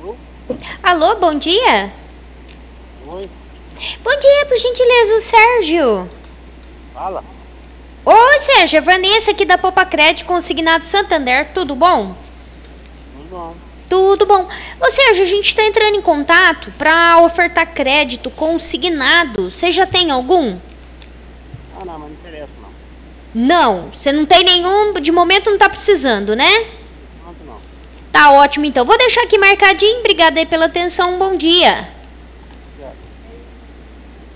Alô? Alô, bom dia? Oi? Bom dia, por gentileza, o Sérgio. Fala? Oi, Sérgio, é Vanessa aqui da Popa Crédito Consignado Santander, tudo bom? Tudo bom? Tudo bom. Ô, Sérgio, a gente está entrando em contato para ofertar crédito consignado. Você já tem algum? Ah, não, mas não interessa, não. Não, você não tem nenhum, de momento não tá precisando, né? Pronto, não. Tá ótimo, então. Vou deixar aqui marcadinho. Obrigada aí pela atenção, um bom dia.